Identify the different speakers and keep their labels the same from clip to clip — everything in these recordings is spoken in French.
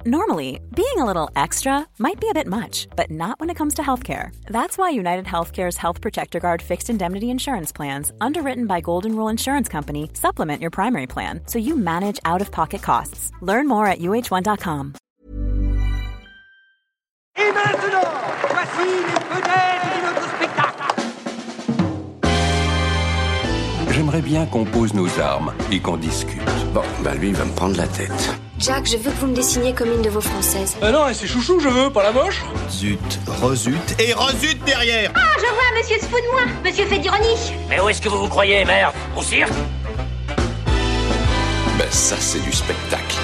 Speaker 1: Normally, being a little extra might be a bit much, but not when it comes to healthcare. That's why United Healthcare's Health Protector Guard fixed indemnity insurance plans, underwritten by Golden Rule Insurance Company, supplement your primary plan so you manage out-of-pocket costs. Learn more at uh1.com.
Speaker 2: Et maintenant, voici les vedettes de notre spectacle.
Speaker 3: J'aimerais bien qu'on pose nos armes et qu'on discute.
Speaker 4: Bon, lui, il va me prendre la tête.
Speaker 5: Jack, je veux que vous me dessiniez comme une de vos françaises.
Speaker 6: Non, c'est chouchou, je veux, pas la moche.
Speaker 7: Zut, rezut et rezut derrière.
Speaker 8: Ah, je vois, monsieur se fout de moi. Monsieur fait d'ironie.
Speaker 6: Mais où est-ce que vous vous croyez, merde? Au cirque?
Speaker 4: Ça, c'est du spectacle.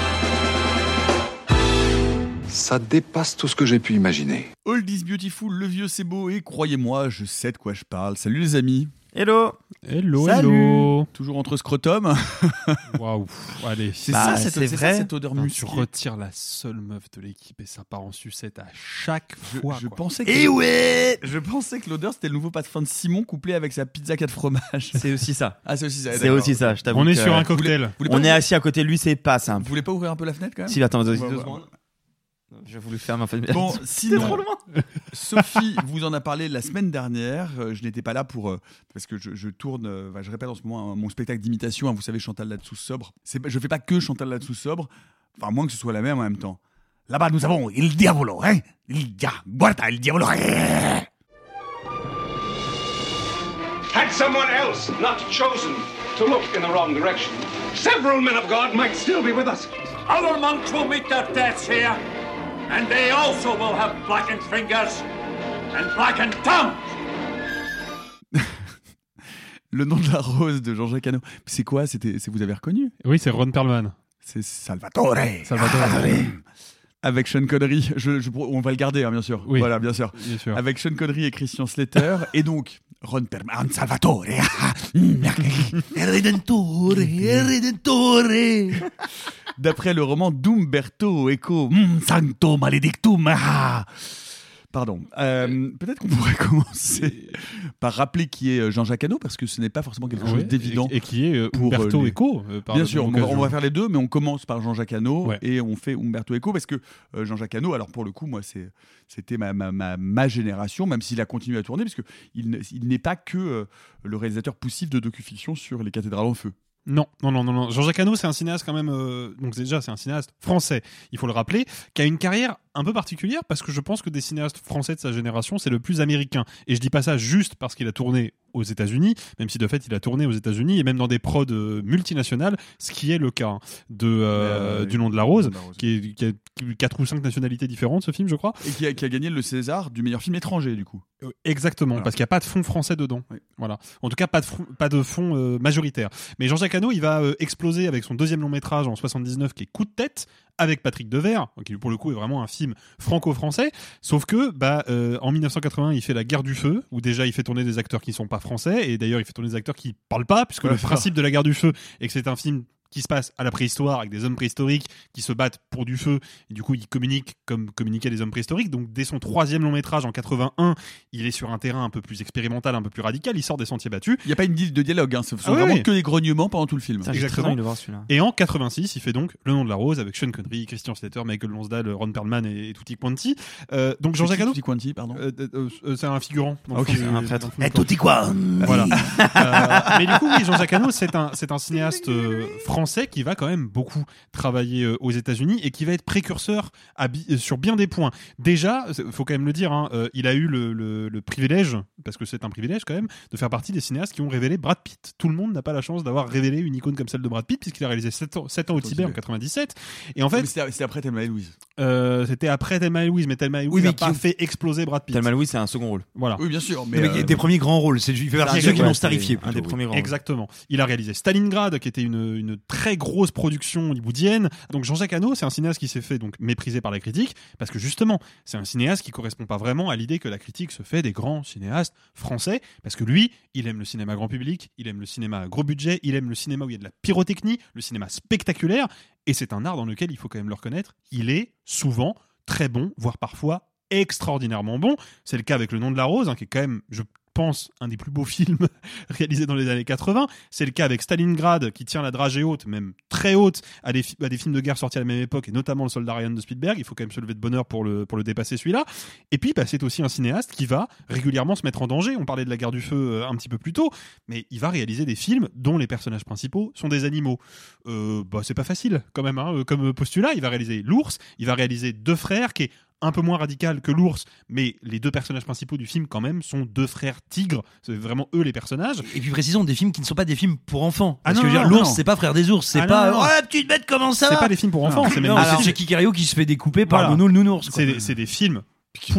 Speaker 3: Ça dépasse tout ce que j'ai pu imaginer.
Speaker 9: All is beautiful, le vieux c'est beau, et croyez-moi, je sais de quoi je parle. Salut les amis.
Speaker 10: Hello.
Speaker 9: Salut. Toujours entre scrotum.
Speaker 10: Waouh. Allez.
Speaker 9: C'est ça cette odeur
Speaker 10: non,
Speaker 9: musquée.
Speaker 10: Tu retires la seule meuf de l'équipe et ça part en sucette à chaque fois.
Speaker 9: Je pensais que je pensais que l'odeur c'était le nouveau parfum de Simon couplé avec sa pizza 4 fromages.
Speaker 10: C'est aussi ça.
Speaker 9: Ah, c'est aussi ça.
Speaker 10: C'est aussi ça, je t'avoue. On est sur un cocktail.
Speaker 7: On est assis à côté de lui, c'est pas simple.
Speaker 9: Vous voulez pas ouvrir un peu la fenêtre quand même?
Speaker 7: Si, attends, deux secondes. J'ai voulu faire ma famille.
Speaker 9: Bon, sinon,
Speaker 7: trop loin.
Speaker 9: Sophie vous en a parlé la semaine dernière. Je n'étais pas là pour parce que je tourne. Je répète en ce moment mon spectacle d'imitation. Vous savez, Chantal là-dessous sobre. Je fais pas que Chantal là-dessous sobre. Enfin, moins que ce soit la même en même temps. Là-bas, nous avons il diavolo, hein? Guarda il diavolo.
Speaker 11: Had someone else not chosen to look in the wrong direction, several men of God might still be with us.
Speaker 12: Other monks will meet their deaths here. And they also will have blackened fingers and blackened tongues.
Speaker 9: Le nom de la rose de Jean-Jacques Hano. C'est quoi? Vous avez reconnu?
Speaker 10: Oui, c'est Ron Perlman.
Speaker 9: C'est Salvatore. Avec Sean Connery. On va le garder, hein, bien sûr.
Speaker 10: Oui.
Speaker 9: Voilà, bien sûr. Avec Sean Connery et Christian Slater. Et donc, Ron Perlman, Salvatore. Redentore. D'après le roman d'Umberto Eco, Sancto Maledictum. Pardon. Peut-être qu'on pourrait commencer par rappeler qui est Jean-Jacques Hano, parce que ce n'est pas forcément quelque chose d'évident.
Speaker 10: Et qui est Umberto Eco.
Speaker 9: Bien sûr, on va faire les deux, mais on commence par Jean-Jacques Hano et on fait Umberto Eco, parce que Jean-Jacques Hano, alors pour le coup, moi, c'était ma génération, même s'il a continué à tourner, parce qu'il n'est pas que le réalisateur poussif de docu-fiction sur les cathédrales en feu.
Speaker 10: Non. Jean-Jacques Hano, c'est un cinéaste quand même. Donc déjà, c'est un cinéaste français. Il faut le rappeler, qui a une carrière un peu particulière parce que je pense que des cinéastes français de sa génération, c'est le plus américain. Et je dis pas ça juste parce qu'il a tourné aux États-Unis, même si de fait il a tourné aux États-Unis et même dans des prods multinationales, ce qui est le cas du Nom de la Rose, qui a 4 ou 5 nationalités différentes, ce film, je crois.
Speaker 9: Et qui a gagné le César du meilleur film étranger, du coup.
Speaker 10: Exactement, voilà. Parce qu'il n'y a pas de fond français dedans. Oui. Voilà. En tout cas, pas de fond majoritaire. Mais Jean-Jacques Hano, il va exploser avec son deuxième long métrage en 79, qui est Coup de tête, avec Patrick Devers, qui pour le coup est vraiment un film franco-français, sauf que en 1980 il fait La Guerre du Feu, où déjà il fait tourner des acteurs qui ne sont pas français, et d'ailleurs il fait tourner des acteurs qui ne parlent pas, puisque le principe de La Guerre du Feu est que c'est un film qui se passe à la préhistoire avec des hommes préhistoriques qui se battent pour du feu, et du coup ils communiquent comme communiquaient les hommes préhistoriques. Donc dès son 3e long métrage en 81, il est sur un terrain un peu plus expérimental, un peu plus radical, il sort des sentiers battus.
Speaker 9: Il n'y a pas une dizaine de dialogue, ce sont vraiment que des grognements pendant tout le film.
Speaker 10: Exactement. Et en 86 il fait donc Le Nom de la Rose avec Sean Connery, Christian Slater, Michael Lonsdale, Ron Perlman et Tutti Quanti. Donc Jean-Jacques Hano,
Speaker 9: Tutti Quanti, pardon.
Speaker 10: C'est un figurant.
Speaker 7: C'est un prêtre.
Speaker 9: Tutti Quanti.
Speaker 10: Voilà. Mais du coup oui, Jean-Jacques Hano c'est un cinéaste français qui va quand même beaucoup travailler aux États-Unis et qui va être précurseur sur bien des points. Déjà, faut quand même le dire, il a eu le privilège, parce que c'est un privilège quand même, de faire partie des cinéastes qui ont révélé Brad Pitt. Tout le monde n'a pas la chance d'avoir révélé une icône comme celle de Brad Pitt, puisqu'il a réalisé 7 ans au Tibet en 97. Et en fait,
Speaker 9: c'était après Thelma et Louise.
Speaker 10: C'était après Thelma et Louise, mais Thelma et Louise n'a pas fait exploser Brad Pitt.
Speaker 7: Thelma et Louise, c'est un second rôle.
Speaker 10: Voilà.
Speaker 9: Oui, bien sûr.
Speaker 7: Mais des premiers grands rôles. Il fait partie de ceux qui l'ont starifié. Un des premiers grands rôles.
Speaker 10: Exactement. Il a réalisé Stalingrad, qui était une très grosse production hollywoodienne. Donc Jean-Jacques Hano, c'est un cinéaste qui s'est fait donc mépriser par la critique, parce que justement, c'est un cinéaste qui correspond pas vraiment à l'idée que la critique se fait des grands cinéastes français, parce que lui, il aime le cinéma grand public, il aime le cinéma à gros budget, il aime le cinéma où il y a de la pyrotechnie, le cinéma spectaculaire, et c'est un art dans lequel, il faut quand même le reconnaître, il est souvent très bon, voire parfois extraordinairement bon. C'est le cas avec Le Nom de la Rose, qui est quand même, je pense, un des plus beaux films réalisés dans les années 80. C'est le cas avec Stalingrad, qui tient la dragée haute, même très haute, à des films de guerre sortis à la même époque, et notamment Le Soldat Ryan de Spielberg. Il faut quand même se lever de bonne heure pour le dépasser, celui-là. Et puis, c'est aussi un cinéaste qui va régulièrement se mettre en danger. On parlait de la guerre du feu un petit peu plus tôt, mais il va réaliser des films dont les personnages principaux sont des animaux. C'est pas facile, quand même, comme postulat. Il va réaliser L'Ours, il va réaliser Deux frères, qui est un peu moins radical que L'Ours, mais les deux personnages principaux du film, quand même, sont deux frères tigres. C'est vraiment eux les personnages.
Speaker 7: Et puis précisons, des films qui ne sont pas des films pour enfants.
Speaker 10: Ah
Speaker 7: Parce
Speaker 10: non,
Speaker 7: que je veux dire,
Speaker 10: non,
Speaker 7: L'Ours,
Speaker 10: non.
Speaker 7: c'est pas Frère des ours, c'est pas
Speaker 10: non.
Speaker 7: oh la petite bête, comment ça va.
Speaker 10: C'est pas des films pour enfants, c'est même
Speaker 7: c'est Jackie Cario qui se fait découper par Nono le nounours.
Speaker 10: C'est des films c'est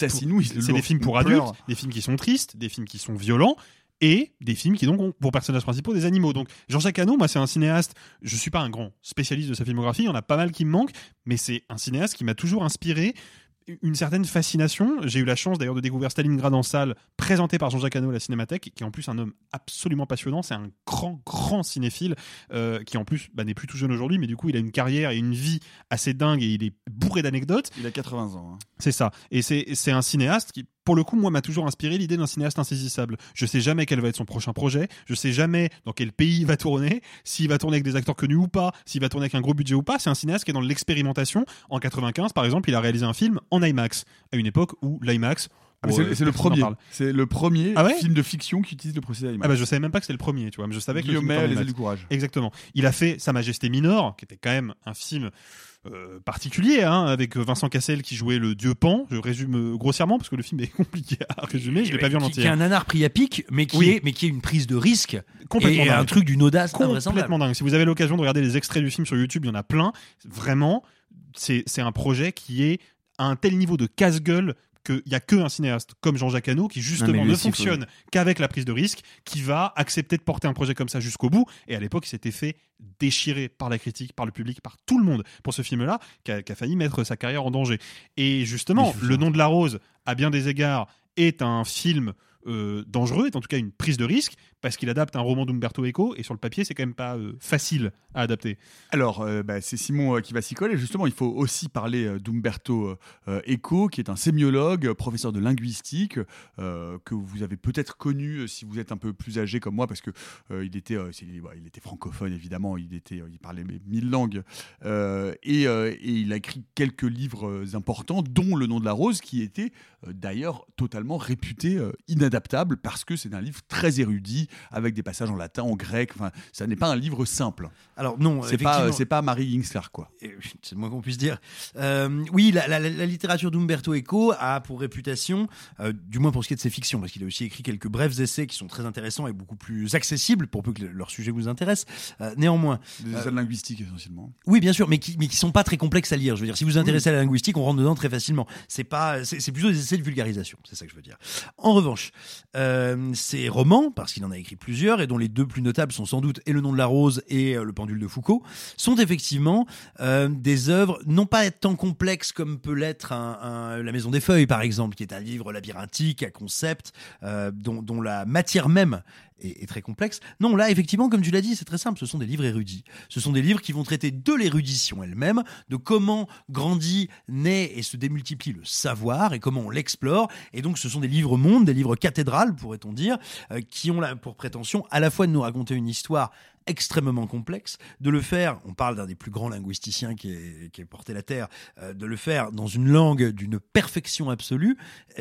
Speaker 10: des films pour adultes, des films qui sont tristes, des films qui sont violents, et des films qui donc ont pour personnages principaux des animaux. Donc Jean-Jacques Hano, moi c'est un cinéaste, je suis pas un grand spécialiste de sa filmographie, il y en a pas mal qui me manquent, mais c'est un cinéaste qui m'a toujours inspiré une certaine fascination. J'ai eu la chance d'ailleurs de découvrir Stalingrad en salle, présenté par Jean-Jacques Hano à la Cinémathèque, qui est en plus un homme absolument passionnant. C'est un grand cinéphile qui en plus n'est plus tout jeune aujourd'hui, mais du coup il a une carrière et une vie assez dingue et il est bourré d'anecdotes.
Speaker 9: Il a 80 ans.
Speaker 10: C'est ça. Et c'est un cinéaste qui, pour le coup, moi, m'a toujours inspiré l'idée d'un cinéaste insaisissable. Je sais jamais quel va être son prochain projet, je sais jamais dans quel pays il va tourner, s'il va tourner avec des acteurs connus ou pas, s'il va tourner avec un gros budget ou pas. C'est un cinéaste qui est dans l'expérimentation. En 95, par exemple, il a réalisé un film en IMAX, à une époque où l'IMAX...
Speaker 9: c'est le premier. C'est le premier film de fiction qui utilise le procédé IMAX.
Speaker 10: Je savais même pas que c'était le premier, tu vois. Mais je savais que
Speaker 9: Guillaume
Speaker 10: le film
Speaker 9: les ailes du courage.
Speaker 10: Exactement. Il a fait Sa Majesté Mineure, qui était quand même un film particulier, avec Vincent Cassel qui jouait le dieu Pan. Je résume grossièrement parce que le film est compliqué à résumer. Je l'ai pas vu en entier.
Speaker 7: Qui est un nanar pris à pic, mais qui est une prise de risque
Speaker 10: complètement
Speaker 7: et
Speaker 10: dingue.
Speaker 7: Un truc d'une audace
Speaker 10: complètement dingue. Si vous avez l'occasion de regarder les extraits du film sur YouTube, il y en a plein. Vraiment, c'est un projet qui est à un tel niveau de casse-gueule qu'il n'y a qu'un cinéaste comme Jean-Jacques Hano qui justement ne fonctionne qu'avec la prise de risque, qui va accepter de porter un projet comme ça jusqu'au bout. Et à l'époque, il s'était fait déchirer par la critique, par le public, par tout le monde pour ce film-là, qui a failli mettre sa carrière en danger. Et justement, Le Nom de la Rose, à bien des égards, est un film dangereux, est en tout cas une prise de risque, parce qu'il adapte un roman d'Umberto Eco, et sur le papier, c'est quand même pas facile à adapter.
Speaker 9: Alors, c'est Simon qui va s'y coller. Justement, il faut aussi parler d'Umberto Eco, qui est un sémiologue, professeur de linguistique, que vous avez peut-être connu si vous êtes un peu plus âgé comme moi, parce que il était francophone, évidemment, il parlait 1000 langues, et il a écrit quelques livres importants, dont Le Nom de la Rose, qui était d'ailleurs totalement réputé inadaptable, parce que c'est un livre très érudit, avec des passages en latin, en grec. Enfin, ça n'est pas un livre simple.
Speaker 7: Alors non,
Speaker 9: c'est pas Marie Ginsler, quoi.
Speaker 7: C'est le moins qu'on puisse dire. Oui, la littérature d'Umberto Eco a pour réputation, du moins pour ce qui est de ses fictions, parce qu'il a aussi écrit quelques brefs essais qui sont très intéressants et beaucoup plus accessibles pour peu que leur sujet vous intéresse. Néanmoins,
Speaker 9: des essais linguistiques essentiellement.
Speaker 7: Oui, bien sûr, mais qui sont pas très complexes à lire. Je veux dire, si vous vous intéressez à la linguistique, on rentre dedans très facilement. C'est plutôt des essais de vulgarisation. C'est ça que je veux dire. En revanche, ces romans, parce qu'il en a écrit plusieurs, et dont les deux plus notables sont sans doute et Le Nom de la Rose et Le Pendule de Foucault, sont effectivement des œuvres non pas tant complexes comme peut l'être La Maison des Feuilles, par exemple, qui est un livre labyrinthique à concept, dont la matière même est très complexe. Non, là, effectivement, comme tu l'as dit, c'est très simple. Ce sont des livres érudits. Ce sont des livres qui vont traiter de l'érudition elle-même, de comment grandit, naît et se démultiplie le savoir et comment on l'explore. Et donc, ce sont des livres-mondes, des livres cathédrales, pourrait-on dire, qui ont pour prétention à la fois de nous raconter une histoire extrêmement complexe, de le faire, on parle d'un des plus grands linguisticiens qui ait porté la terre, de le faire dans une langue d'une perfection absolue,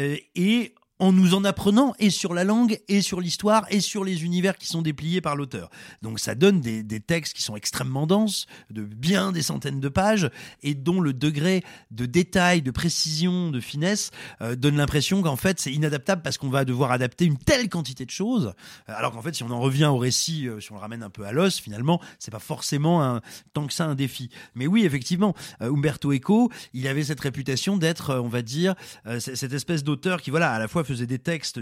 Speaker 7: et en nous en apprenant et sur la langue et sur l'histoire et sur les univers qui sont dépliés par l'auteur. Donc ça donne des textes qui sont extrêmement denses, de bien des centaines de pages, et dont le degré de détail, de précision, de finesse donne l'impression qu'en fait c'est inadaptable parce qu'on va devoir adapter une telle quantité de choses, alors qu'en fait si on en revient au récit, si on le ramène un peu à l'os, finalement c'est pas forcément tant que ça un défi. Mais oui, effectivement, Umberto Eco, il avait cette réputation d'être, on va dire, cette espèce d'auteur qui, voilà, à la fois faisait des textes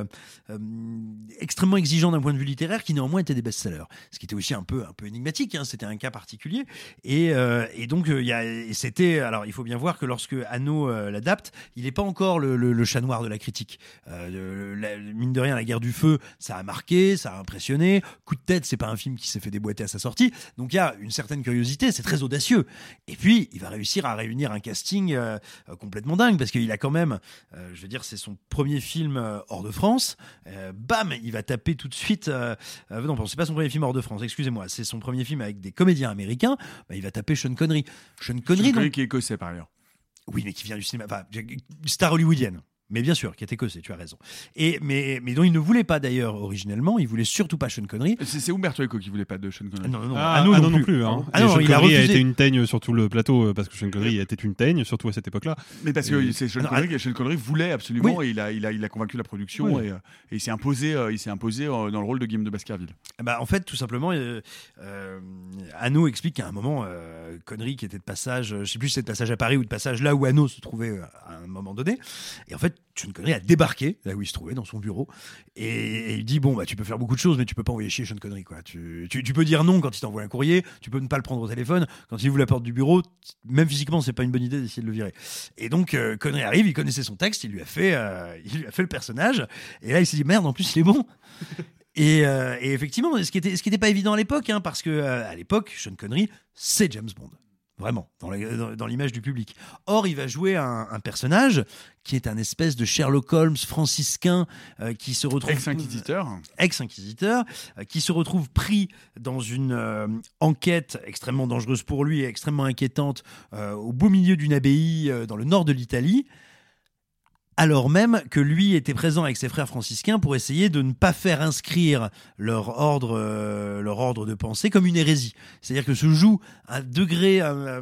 Speaker 7: extrêmement exigeants d'un point de vue littéraire, qui néanmoins étaient des best-sellers, ce qui était aussi un peu énigmatique, c'était un cas particulier, et donc c'était, alors il faut bien voir que lorsque Hano l'adapte, il n'est pas encore le chat noir de la critique, mine de rien, La Guerre du Feu, ça a marqué, ça a impressionné. Coup de tête, c'est pas un film qui s'est fait déboîter à sa sortie, donc il y a une certaine curiosité, c'est très audacieux, et puis il va réussir à réunir un casting complètement dingue, parce qu'il a quand même, je veux dire, c'est son premier premier film hors de France. Bam, il va taper tout de suite. Non, c'est pas son premier film hors de France. Excusez-moi, c'est son premier film avec des comédiens américains. Il va taper Sean Connery. Sean Connery
Speaker 9: qui est écossais par ailleurs.
Speaker 7: Oui, mais qui vient du cinéma, star hollywoodienne. Mais bien sûr, qui est écossais, tu as raison. Mais dont il ne voulait pas d'ailleurs originellement, il voulait surtout pas Sean Connery.
Speaker 9: C'est Umberto Eco qui voulait pas de Sean Connery.
Speaker 7: Non,
Speaker 10: non plus. Hein.
Speaker 7: Sean
Speaker 10: Connery a été une teigne sur tout le plateau parce que Sean Connery était une teigne, surtout à cette époque-là.
Speaker 9: Mais parce que Sean Connery voulait absolument et il a convaincu la production et il s'est imposé dans le rôle de Guillaume de Baskerville.
Speaker 7: En fait, tout simplement, Hannah explique qu'à un moment, Connery qui était de passage, je sais plus si c'était de passage à Paris ou de passage là où Hannah se trouvait à un moment donné, et en fait Sean Connery a débarqué là où il se trouvait dans son bureau et il dit tu peux faire beaucoup de choses mais tu peux pas envoyer chier Sean Connery quoi. Tu peux dire non quand il t'envoie un courrier, tu peux ne pas le prendre au téléphone quand il ouvre la porte du bureau, même physiquement c'est pas une bonne idée d'essayer de le virer. Et donc Connery arrive, il connaissait son texte, il lui a fait le personnage et là il s'est dit merde en plus il est bon. Et effectivement ce qui était pas évident à l'époque parce que à l'époque Sean Connery c'est James Bond. Vraiment, dans l'image du public. Or, il va jouer un personnage qui est un espèce de Sherlock Holmes franciscain qui se retrouve... Ex-inquisiteur, qui se retrouve pris dans une enquête extrêmement dangereuse pour lui et extrêmement inquiétante au beau milieu d'une abbaye dans le nord de l'Italie, alors même que lui était présent avec ses frères franciscains pour essayer de ne pas faire inscrire leur ordre de pensée comme une hérésie. C'est-à-dire que se joue un degré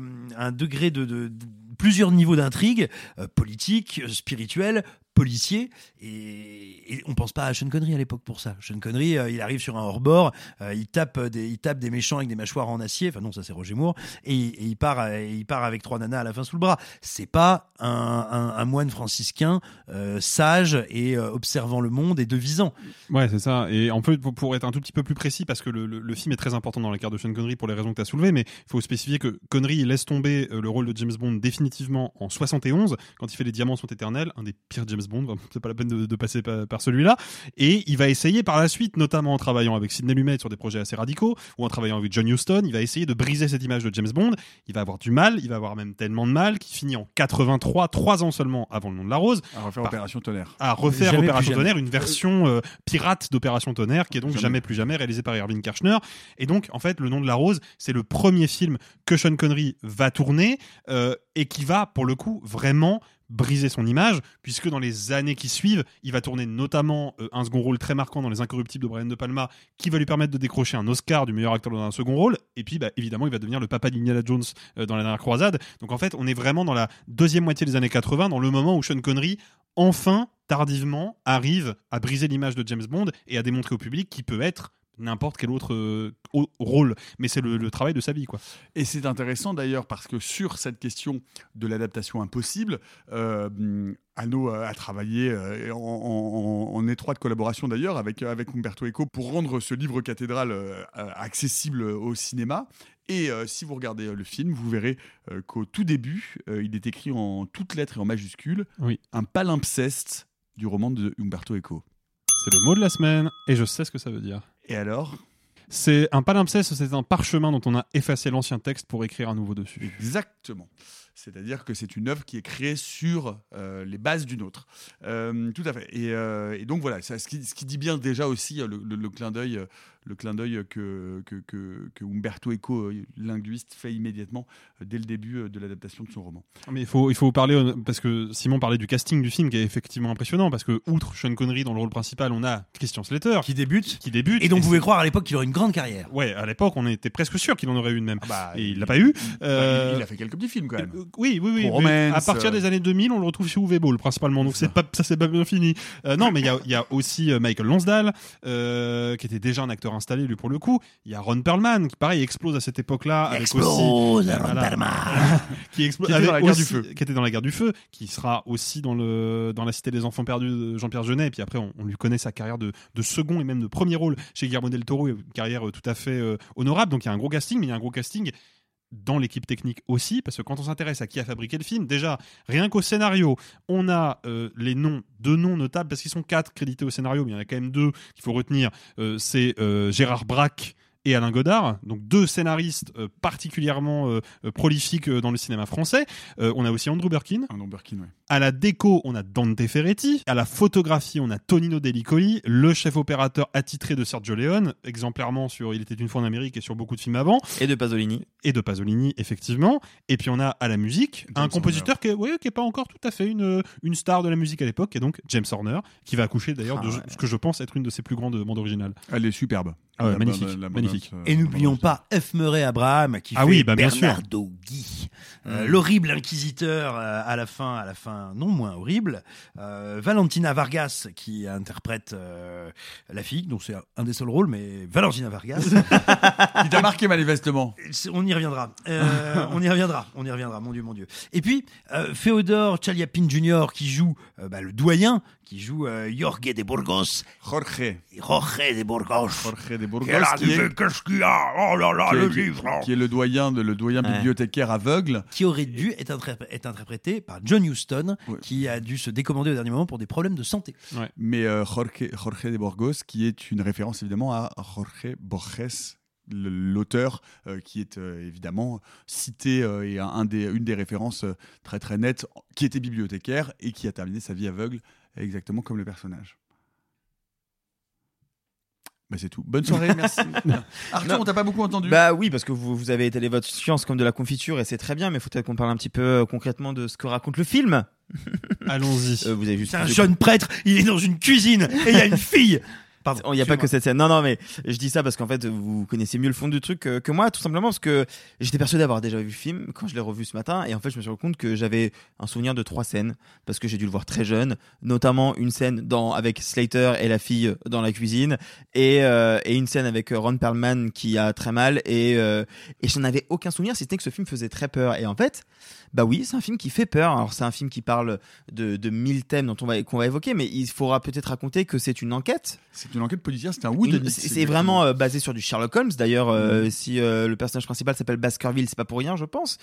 Speaker 7: de plusieurs niveaux d'intrigue, politique, spirituel, policier, et on pense pas à Sean Connery à l'époque pour ça. Sean Connery, il arrive sur un hors-bord, il tape des méchants avec des mâchoires en acier, enfin non, ça c'est Roger Moore, et il part avec 3 nanas à la fin sous le bras. C'est pas un moine franciscain sage et observant le monde et devisant.
Speaker 10: Ouais, c'est ça. Et en fait, pour être un tout petit peu plus précis, parce que le film est très important dans la carte de Sean Connery pour les raisons que tu as soulevées, mais il faut spécifier que Connery laisse tomber le rôle de James Bond définitivement en 71, quand il fait Les Diamants sont éternels, un des pires James Bond, c'est pas la peine de passer par celui-là, et il va essayer par la suite, notamment en travaillant avec Sidney Lumet sur des projets assez radicaux, ou en travaillant avec John Huston, il va essayer de briser cette image de James Bond. Il va avoir du mal, il va avoir même tellement de mal qu'il finit en 83, 3 ans seulement avant Le Nom de la Rose,
Speaker 9: à refaire Opération Tonnerre.
Speaker 10: Opération Tonnerre, une version pirate d'Opération Tonnerre, qui est donc jamais plus jamais réalisée par Irving Kershner. Et donc, en fait, Le Nom de la Rose, c'est le premier film que Sean Connery va tourner et qui va, pour le coup, vraiment briser son image, puisque dans les années qui suivent, il va tourner notamment un second rôle très marquant dans Les Incorruptibles de Brian De Palma, qui va lui permettre de décrocher un Oscar du meilleur acteur dans un second rôle, et puis évidemment il va devenir le papa d'Indiana Jones dans La Dernière Croisade. Donc en fait on est vraiment dans la deuxième moitié des années 80, dans le moment où Sean Connery enfin, tardivement, arrive à briser l'image de James Bond et à démontrer au public qu'il peut être n'importe quel autre rôle, mais c'est le travail de sa vie, quoi.
Speaker 9: Et c'est intéressant d'ailleurs parce que sur cette question de l'adaptation impossible, Hannah a travaillé en étroite collaboration d'ailleurs avec Umberto Eco pour rendre ce livre cathédrale accessible au cinéma. Et si vous regardez le film, vous verrez qu'au tout début, il est écrit en toutes lettres et en majuscules, un palimpseste du roman de Umberto Eco.
Speaker 10: C'est le mot de la semaine et je sais ce que ça veut dire.
Speaker 9: Et alors ?
Speaker 10: C'est un palimpseste, c'est un parchemin dont on a effacé l'ancien texte pour écrire un nouveau dessus.
Speaker 9: Exactement. C'est-à-dire que c'est une œuvre qui est créée sur les bases d'une autre. Tout à fait. Et donc voilà, ce qui dit bien déjà aussi le clin d'œil que Umberto Eco, linguiste, fait immédiatement dès le début de l'adaptation de son roman.
Speaker 10: Mais il faut parler, parce que Simon parlait du casting du film qui est effectivement impressionnant, parce que outre Sean Connery dans le rôle principal, on a Christian Slater
Speaker 7: qui débute.
Speaker 10: Et
Speaker 7: donc vous pouvez croire à l'époque qu'il aurait une grande carrière.
Speaker 10: Ouais, à l'époque on était presque sûr qu'il en aurait une même. Et il l'a pas eu.
Speaker 9: Il a fait quelques petits films quand même.
Speaker 10: Oui. À partir des années 2000, on le retrouve chez Uwe Boll principalement, donc ça c'est pas bien fini. Non, mais il y a aussi Michael Lonsdale, qui était déjà un acteur installé lui pour le coup. Il y a Ron Perlman qui pareil explose à cette époque-là, avec
Speaker 7: Ron Perlman
Speaker 10: qui était dans la guerre du feu, qui sera aussi dans la Cité des enfants perdus de Jean-Pierre Jeunet, et puis après on lui connaît sa carrière de second et même de premier rôle chez Guillermo del Toro, une carrière tout à fait honorable. Donc il y a un gros casting, mais il y a un gros casting dans l'équipe technique aussi, parce que quand on s'intéresse à qui a fabriqué le film, déjà, rien qu'au scénario, on a deux noms notables, parce qu'ils sont 4 crédités au scénario, mais il y en a quand même 2 qu'il faut retenir. C'est Gérard Braque et Alain Godard, donc 2 scénaristes particulièrement prolifiques dans le cinéma français. On a aussi Andrew Birkin.
Speaker 9: Ouais.
Speaker 10: À la déco, on a Dante Ferretti. À la photographie, on a Tonino Delicoli, le chef opérateur attitré de Sergio Leone, exemplairement sur Il était une fois en Amérique et sur beaucoup de films avant.
Speaker 13: Et de Pasolini, effectivement.
Speaker 10: Et puis on a à la musique un compositeur qui est pas encore tout à fait une star de la musique à l'époque, et donc James Horner, qui va accoucher d'ailleurs de ce que je pense être une de ses plus grandes bandes originales.
Speaker 9: Elle est superbe.
Speaker 10: Ah ouais, magnifique.
Speaker 7: Et n'oublions pas F. Murray Abraham qui fait Bernardo Gui, l'horrible inquisiteur à la fin non moins horrible. Valentina Vargas qui interprète la fille, donc c'est un des seuls rôles, mais Valentina Vargas.
Speaker 9: Qui t'a marqué manifestement.
Speaker 7: On y reviendra. On y reviendra. Mon Dieu. Et puis Féodor Chaliapin Jr. qui joue le doyen, qui joue Jorge de Burgos.
Speaker 9: Jorge
Speaker 7: de Burgos.
Speaker 9: Qu'est-ce qu'il y a ? Oh là là, le livre. Qui est le doyen bibliothécaire aveugle.
Speaker 7: Qui aurait dû être interprété par John Huston, qui a dû se décommander au dernier moment pour des problèmes de santé.
Speaker 9: Ouais. Mais Jorge de Burgos, qui est une référence évidemment à Jorge Borges, l'auteur qui est évidemment cité et une des références très très nettes, qui était bibliothécaire et qui a terminé sa vie aveugle exactement comme le personnage. C'est tout. Bonne soirée, merci. Arthur, on t'a pas beaucoup entendu.
Speaker 13: Oui, parce que vous avez étalé votre science comme de la confiture et c'est très bien, mais il faut peut-être qu'on parle un petit peu concrètement de ce que raconte le film.
Speaker 10: Allons-y.
Speaker 13: Vous avez juste
Speaker 7: c'est un jeune prêtre, il est dans une cuisine et il y a une fille.
Speaker 13: Pardon, il n'y a pas que cette scène. Non, mais je dis ça parce qu'en fait, vous connaissez mieux le fond du truc que moi, tout simplement parce que j'étais persuadé d'avoir déjà vu le film quand je l'ai revu ce matin. Et en fait, je me suis rendu compte que j'avais un souvenir de 3 scènes parce que j'ai dû le voir très jeune, notamment une scène avec Slater et la fille dans la cuisine et une scène avec Ron Perlman qui a très mal et je n'en avais aucun souvenir, si ce n'est que ce film faisait très peur. Et en fait, oui, c'est un film qui fait peur. Alors, c'est un film qui parle de 1000 thèmes qu'on va évoquer, mais il faudra peut-être raconter que c'est une enquête.
Speaker 9: C'est une enquête policière, c'est un whodunit.
Speaker 13: C'est vraiment basé sur du Sherlock Holmes. D'ailleurs, si le personnage principal s'appelle Baskerville, c'est pas pour rien, je pense.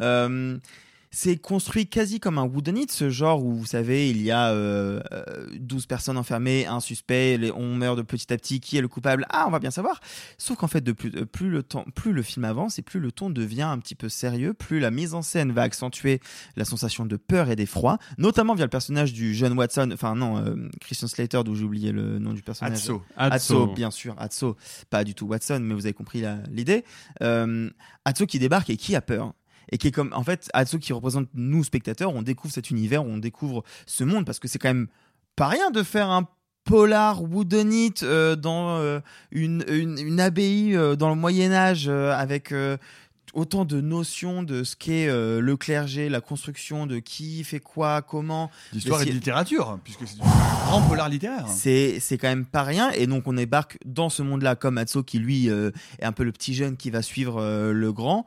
Speaker 13: C'est construit quasi comme un whodunit, ce genre où, vous savez, il y a 12 personnes enfermées, un suspect, on meurt de petit à petit, qui est le coupable ? Ah, on va bien savoir. Sauf qu'en fait, plus le film avance et plus le ton devient un petit peu sérieux, plus la mise en scène va accentuer la sensation de peur et d'effroi, notamment via le personnage du jeune Watson, Christian Slater, d'où j'ai oublié le nom du personnage. Atso, bien sûr, Atso. Pas du tout Watson, mais vous avez compris l'idée. Atso qui débarque et qui a peur. Et qui est comme, en fait, Atso qui représente nous, spectateurs, on découvre cet univers, on découvre ce monde, parce que c'est quand même pas rien de faire un polar whodunit dans une abbaye dans le Moyen-Âge avec autant de notions de ce qu'est le clergé, la construction de qui fait quoi, comment.
Speaker 9: D'histoire et de littérature, puisque c'est un grand polar littéraire.
Speaker 13: C'est quand même pas rien, et donc on débarque dans ce monde-là comme Atso qui lui est un peu le petit jeune qui va suivre le grand.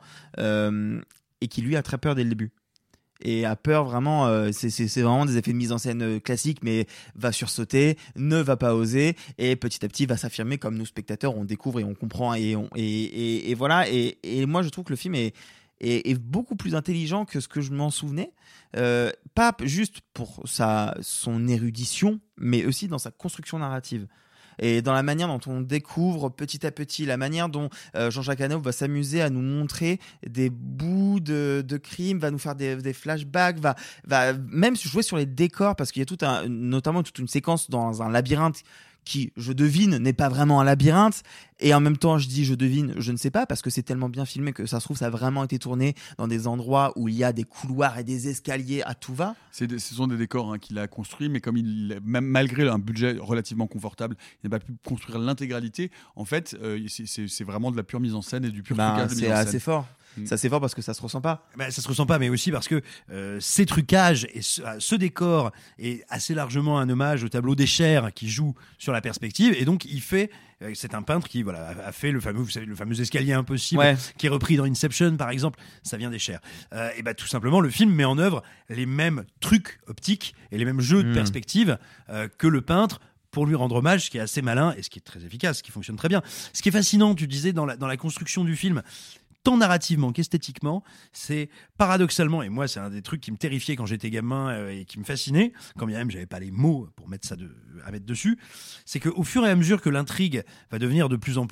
Speaker 13: Et qui lui a très peur dès le début et a peur vraiment, c'est vraiment des effets de mise en scène classiques, mais va sursauter, ne va pas oser et petit à petit va s'affirmer comme nous spectateurs on découvre et on comprend et voilà et moi je trouve que le film est beaucoup plus intelligent que ce que je m'en souvenais, pas juste pour son érudition mais aussi dans sa construction narrative. Et dans la manière dont on découvre petit à petit, la manière dont Jean-Jacques Hano va s'amuser à nous montrer des bouts de crimes, va nous faire des flashbacks, va même jouer sur les décors, parce qu'il y a notamment toute une séquence dans un labyrinthe qui, je devine, n'est pas vraiment un labyrinthe. Et en même temps, je dis je devine, je ne sais pas, parce que c'est tellement bien filmé que ça se trouve, ça a vraiment été tourné dans des endroits où il y a des couloirs et des escaliers à tout va.
Speaker 9: Ce sont des décors qu'il a construits, mais comme même malgré un budget relativement confortable, il n'a pas pu construire l'intégralité. En fait, c'est vraiment de la pure mise en scène et du pur trucage de mise en scène.
Speaker 13: C'est assez fort. C'est assez fort parce que ça se ressent pas.
Speaker 7: Ça se ressent pas, mais aussi parce que ces trucages et ce décor est assez largement un hommage au tableau d'Escher qui joue sur la perspective, et donc c'est un peintre qui a fait le fameux escalier impossible, qui est repris dans Inception par exemple, ça vient d'Escher. Et tout simplement le film met en œuvre les mêmes trucs optiques et les mêmes jeux de perspective que le peintre, pour lui rendre hommage, ce qui est assez malin et ce qui est très efficace, ce qui fonctionne très bien. Ce qui est fascinant, tu disais, dans la construction du film, tant narrativement qu'esthétiquement, c'est paradoxalement, et moi c'est un des trucs qui me terrifiait quand j'étais gamin et qui me fascinait, quand bien même j'avais pas les mots pour mettre à mettre dessus, c'est qu'au fur et à mesure que l'intrigue va devenir de plus en plus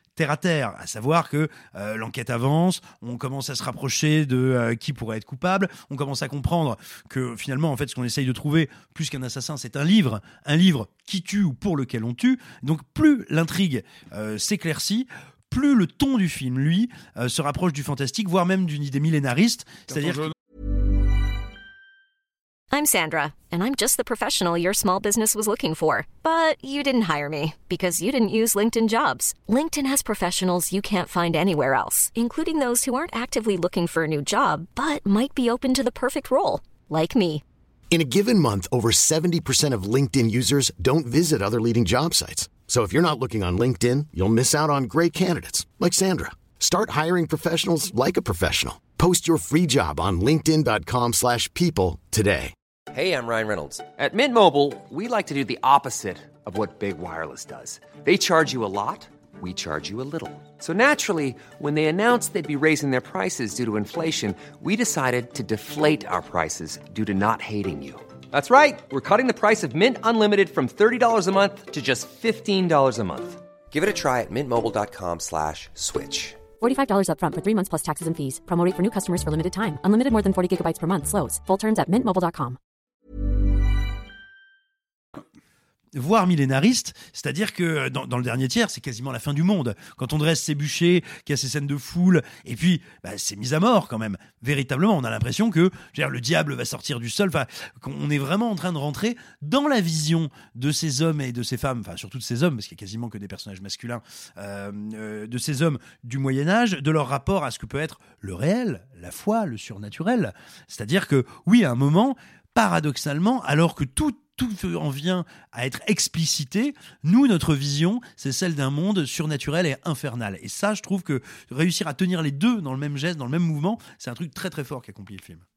Speaker 7: terre à terre, à savoir que l'enquête avance, on commence à se rapprocher de qui pourrait être coupable, on commence à comprendre que finalement, en fait, ce qu'on essaye de trouver, plus qu'un assassin, c'est un livre qui tue ou pour lequel on tue. Donc plus l'intrigue s'éclaircit, plus le ton du film, lui, se rapproche du fantastique, voire même d'une idée millénariste. C'est-à-dire que...
Speaker 14: I'm Sandra, and I'm just the professional your small business was looking for. But you didn't hire me, because you didn't use LinkedIn Jobs. LinkedIn has professionals you can't find anywhere else, including those who aren't actively looking for a new job, but might be open to the perfect role, like me.
Speaker 15: In a given month, over 70% of LinkedIn users don't visit other leading job sites. So if you're not looking on LinkedIn, you'll miss out on great candidates like Sandra. Start hiring professionals like a professional. Post your free job on linkedin.com/people today.
Speaker 16: Hey, I'm Ryan Reynolds. At Mint Mobile, we like to do the opposite of what Big Wireless does. They charge you a lot, we charge you a little. So naturally, when they announced they'd be raising their prices due to inflation, we decided to deflate our prices due to not hating you. That's right. We're cutting the price of Mint Unlimited from $30 a month to just $15 a month. Give it a try at mintmobile.com/switch.
Speaker 17: $45 up front for 3 months plus taxes and fees. Promo rate for new customers for limited time. Unlimited more than 40 gigabytes per month. Slows full terms at mintmobile.com.
Speaker 7: Voire millénariste, c'est-à-dire que dans le dernier tiers, c'est quasiment la fin du monde. Quand on dresse ses bûchers, qu'il y a ces scènes de foule, et puis c'est mis à mort quand même. Véritablement, on a l'impression que le diable va sortir du sol. Enfin, qu'on est vraiment en train de rentrer dans la vision de ces hommes et de ces femmes, enfin surtout de ces hommes, parce qu'il y a quasiment que des personnages masculins, de ces hommes du Moyen-Âge, de leur rapport à ce que peut être le réel, la foi, le surnaturel. C'est-à-dire que, oui, à un moment, paradoxalement, alors que tout en vient à être explicité, nous, notre vision, c'est celle d'un monde surnaturel et infernal. Et ça, je trouve que réussir à tenir les deux dans le même geste, dans le même mouvement, c'est un truc très très fort qu'accomplit le film.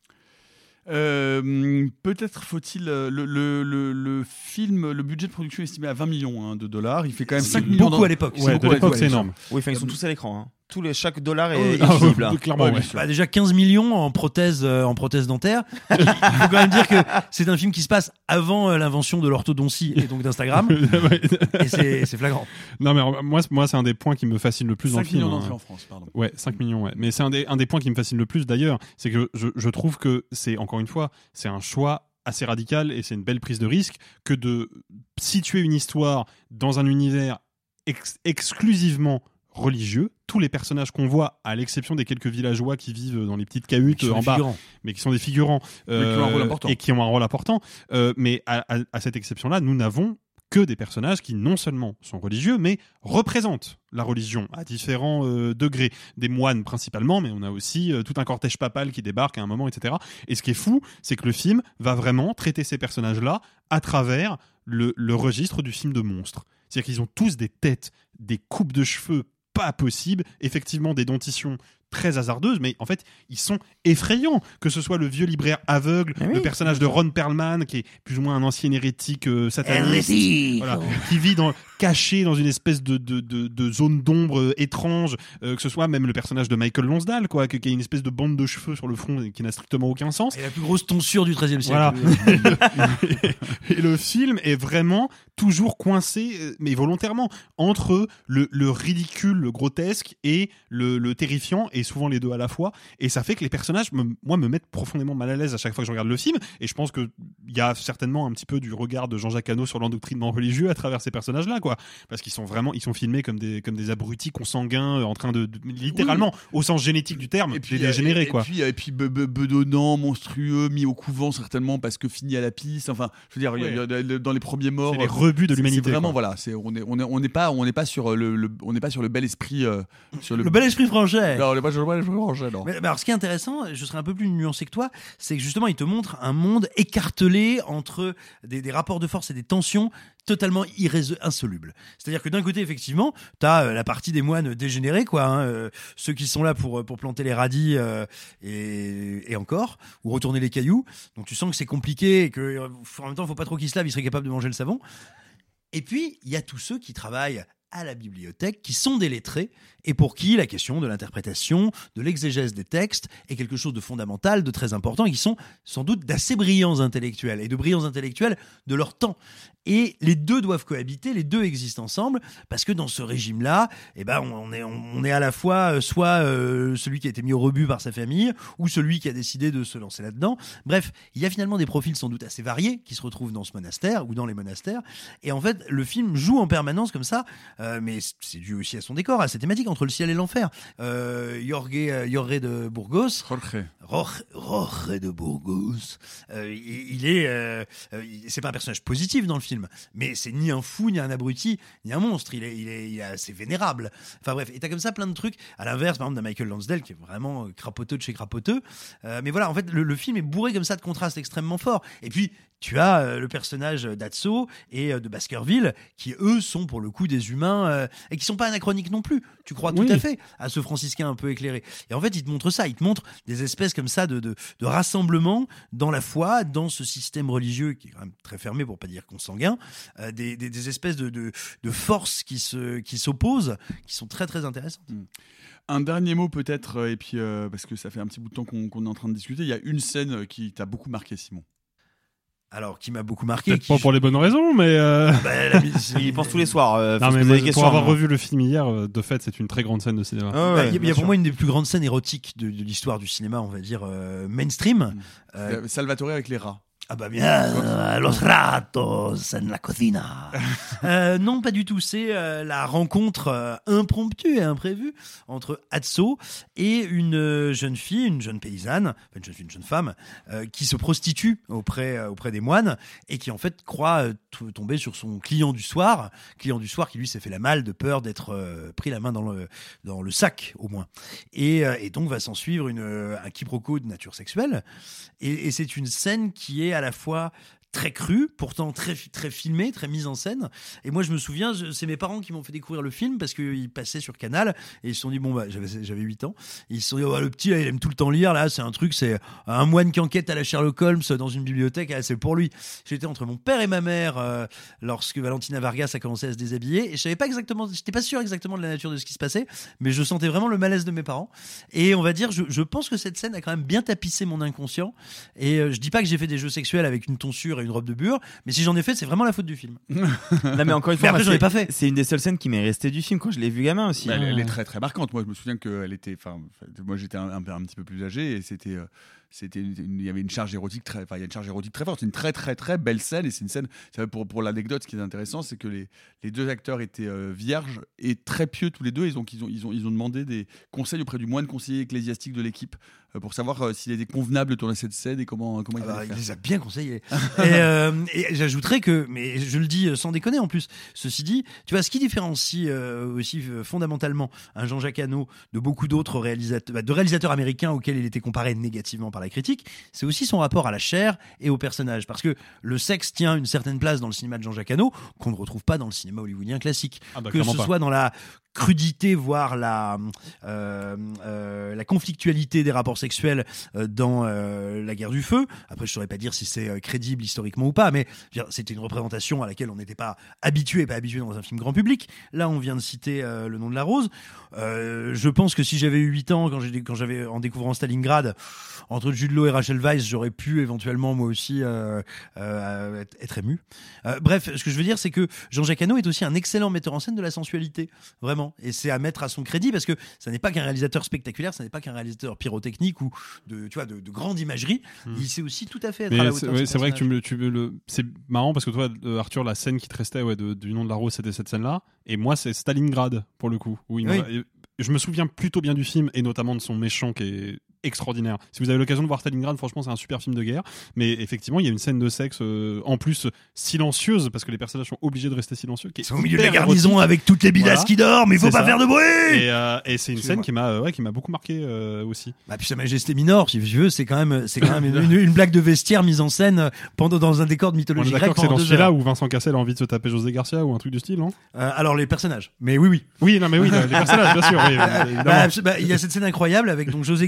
Speaker 9: Peut-être faut-il le film, le budget de production est estimé à 20 millions de dollars. Il fait quand même 5 millions
Speaker 7: beaucoup à l'époque.
Speaker 10: Ouais, de l'époque, c'est énorme.
Speaker 13: Oui, ils sont tous à l'écran. Chaque dollar est visible.
Speaker 10: Clairement,
Speaker 7: déjà 15 millions en prothèse dentaire. Il faut quand même dire que c'est un film qui se passe avant l'invention de l'orthodontie et donc d'Instagram. Et c'est flagrant.
Speaker 10: Non, mais moi, c'est un des points qui me fascine le plus dans le film.
Speaker 9: 5 millions d'entrées en France, pardon.
Speaker 10: Ouais, 5 millions, ouais. Mais c'est un des points qui me fascine le plus d'ailleurs. C'est que je trouve que c'est, encore une fois, c'est un choix assez radical et c'est une belle prise de risque que de situer une histoire dans un univers exclusivement religieux. Tous les personnages qu'on voit, à l'exception des quelques villageois qui vivent dans les petites cahutes en bas, mais qui sont des figurants et qui ont un rôle important. Mais à cette exception-là, nous n'avons que des personnages qui non seulement sont religieux, mais représentent la religion à différents degrés. Des moines principalement, mais on a aussi tout un cortège papal qui débarque à un moment, etc. Et ce qui est fou, c'est que le film va vraiment traiter ces personnages-là à travers le registre du film de monstres. C'est-à-dire qu'ils ont tous des têtes, des coupes de cheveux pas possibles, effectivement des dentitions très hasardeuses, mais en fait, ils sont effrayants. Que ce soit le vieux libraire aveugle, le personnage de Ron Perlman, qui est plus ou moins un ancien hérétique sataniste, qui vit caché dans une espèce de zone d'ombre étrange, que ce soit même le personnage de Michael Lonsdale, qui a une espèce de bande de cheveux sur le front qui n'a strictement aucun sens.
Speaker 7: Et la plus grosse tonsure du XIIIe siècle.
Speaker 10: Voilà. Et le film est vraiment toujours coincé, mais volontairement, entre le ridicule, le grotesque et le terrifiant, et souvent les deux à la fois. Et ça fait que les personnages, me mettent profondément mal à l'aise à chaque fois que je regarde le film. Et je pense qu'il y a certainement un petit peu du regard de Jean-Jacques Hano sur l'endoctrinement religieux à travers ces personnages-là, parce qu'ils sont filmés comme des abrutis consanguins en train de littéralement, au sens génétique du terme, de dégénérer,
Speaker 9: Et puis bedonnant, monstrueux, mis au couvent certainement parce que fini à la piste. Enfin, je veux dire, dans les premiers morts,
Speaker 10: c'est les rebuts de l'humanité.
Speaker 9: C'est vraiment on n'est pas sur le bel esprit, sur
Speaker 7: le bel esprit français.
Speaker 9: Non, on n'est pas sur le bel esprit français, non.
Speaker 7: Mais alors, ce qui est intéressant, je serais un peu plus nuancé que toi, c'est que justement, il te montre un monde écartelé entre des rapports de force et des tensions totalement insolubles. C'est-à-dire que d'un côté, effectivement, t'as la partie des moines dégénérés, ceux qui sont là pour planter les radis et encore, ou retourner les cailloux. Donc tu sens que c'est compliqué et que en même temps, faut pas trop qu'ils se lavent, ils seraient capables de manger le savon. Et puis, il y a tous ceux qui travaillent à la bibliothèque, qui sont des lettrés, et pour qui la question de l'interprétation, de l'exégèse des textes est quelque chose de fondamental, de très important, et qui sont sans doute d'assez brillants intellectuels, et de brillants intellectuels de leur temps. Et les deux doivent cohabiter, les deux existent ensemble, parce que dans ce régime-là, on est à la fois soit celui qui a été mis au rebut par sa famille, ou celui qui a décidé de se lancer là-dedans. Bref, il y a finalement des profils sans doute assez variés qui se retrouvent dans ce monastère ou dans les monastères. Et en fait, le film joue en permanence comme ça, mais c'est dû aussi à son décor, à cette thématique entre le ciel et l'enfer. Jorge de Burgos. Jorge de Burgos. C'est pas un personnage positif dans le film, mais c'est ni un fou, ni un abruti, ni un monstre. Il est assez vénérable. Enfin bref, et t'as comme ça plein de trucs. À l'inverse, par exemple, de Michael Lansdale, qui est vraiment crapoteux de chez crapoteux. Mais voilà, en fait, le film est bourré comme ça de contrastes extrêmement forts. Et puis, tu as le personnage d'Atso et de Baskerville, qui eux sont pour le coup des humains et qui sont pas anachroniques non plus. Tu crois tout à fait à ce franciscain un peu éclairé. Et en fait, il te montre ça, il te montre des espèces comme ça de rassemblement dans la foi, dans ce système religieux qui est quand même très fermé pour pas dire consanguin, des espèces de forces qui s'opposent, qui sont très très intéressantes.
Speaker 9: Un dernier mot peut-être, et puis parce que ça fait un petit bout de temps qu'on est en train de discuter, il y a une scène qui t'a beaucoup marqué, Simon.
Speaker 7: Alors, qui m'a beaucoup marqué.
Speaker 10: Peut-être pas pour les bonnes raisons, mais.
Speaker 13: Il y pense tous les soirs.
Speaker 10: Non, mais pour avoir revu le film hier, de fait, c'est une très grande scène de cinéma.
Speaker 7: Il y a pour moi une des plus grandes scènes érotiques de l'histoire du cinéma, on va dire mainstream.
Speaker 9: Salvatore avec les rats.
Speaker 7: Ah bah bien, los ratos en la cocina. Non, pas du tout. C'est la rencontre impromptue et imprévue entre Atso et une jeune fille, une jeune paysanne, une jeune femme, qui se prostitue auprès des moines et qui en fait croit tomber sur son client du soir qui lui s'est fait la malle de peur d'être pris la main dans le sac au moins. Et donc va s'en suivre un quiproquo de nature sexuelle. Et c'est une scène qui est à la fois très crue, pourtant très très filmée, très mise en scène. Et moi je me souviens, c'est mes parents qui m'ont fait découvrir le film parce qu'ils passaient sur Canal et ils se sont dit j'avais 8 ans, et ils se sont dit le petit là, il aime tout le temps lire, là c'est un truc, c'est un moine qui enquête à la Sherlock Holmes dans une bibliothèque, c'est pour lui. J'étais entre mon père et ma mère lorsque Valentina Vargas a commencé à se déshabiller et j'étais pas sûr exactement de la nature de ce qui se passait, mais je sentais vraiment le malaise de mes parents. Et on va dire, je pense que cette scène a quand même bien tapissé mon inconscient. Et je dis pas que j'ai fait des jeux sexuels avec une tonsure et une robe de bure, mais si j'en ai fait, c'est vraiment la faute du film.
Speaker 13: Non, mais encore une fois,
Speaker 7: après, j'en ai pas fait.
Speaker 13: C'est une des seules scènes qui m'est restée du film quand je l'ai vu gamin aussi.
Speaker 9: Elle est très très marquante. Moi, je me souviens qu'elle était. Moi, j'étais un petit peu plus âgé et il y avait une charge érotique très forte. C'est une très très très belle scène et c'est une scène. Pour l'anecdote, ce qui est intéressant, c'est que les deux acteurs étaient vierges et très pieux tous les deux. Ils ont demandé des conseils auprès du moine conseiller ecclésiastique de l'équipe pour savoir s'il était convenable de tourner cette scène et comment
Speaker 7: il les a bien conseillés. Et j'ajouterais que, mais je le dis sans déconner en plus, ceci dit, tu vois, ce qui différencie aussi fondamentalement un Jean-Jacques Hano de beaucoup d'autres réalisateurs américains auxquels il était comparé négativement par la critique, c'est aussi son rapport à la chair et au personnage, parce que le sexe tient une certaine place dans le cinéma de Jean-Jacques Hano qu'on ne retrouve pas dans le cinéma hollywoodien classique, que ce soit dans la crudité, voire la conflictualité des rapports sexuels dans La Guerre du Feu. Après, je saurais pas dire si c'est crédible historiquement ou pas, mais c'était une représentation à laquelle on n'était pas habitué dans un film grand public. Là, on vient de citer Le Nom de la Rose. Je pense que si j'avais eu 8 ans, quand j'avais en découvrant Stalingrad, entre Jude Law et Rachel Weisz, j'aurais pu éventuellement moi aussi être ému. Bref, ce que je veux dire, c'est que Jean-Jacques Hano est aussi un excellent metteur en scène de la sensualité, vraiment. Et c'est à mettre à son crédit parce que ça n'est pas qu'un réalisateur spectaculaire, ça n'est pas qu'un réalisateur pyrotechnique ou de grande imagerie. Il sait aussi tout à fait être à la hauteur.
Speaker 10: C'est vrai que c'est marrant parce que toi, Arthur, la scène qui te restait du Nom de la Rose, c'était cette scène-là. Et moi, c'est Stalingrad pour le coup. Je me souviens plutôt bien du film et notamment de son méchant qui est extraordinaire. Si vous avez l'occasion de voir Stalingrad, franchement, c'est un super film de guerre. Mais effectivement, il y a une scène de sexe en plus silencieuse parce que les personnages sont obligés de rester silencieux.
Speaker 7: C'est au milieu de la garnison avec toutes les bidasses qui dorment, mais il faut pas faire de bruit.
Speaker 10: Et c'est une scène qui m'a beaucoup marqué aussi.
Speaker 7: Puis Sa Majesté Minor, si tu veux, c'est quand même une blague de vestiaire mise en scène dans un décor de mythologie grecque.
Speaker 10: C'est dans celui-là où Vincent Cassel a envie de se taper José Garcia ou un truc du style, non
Speaker 7: Alors les personnages, mais oui.
Speaker 10: Oui, non, mais oui, les personnages, bien sûr.
Speaker 7: Il y a cette scène incroyable avec donc José Garcia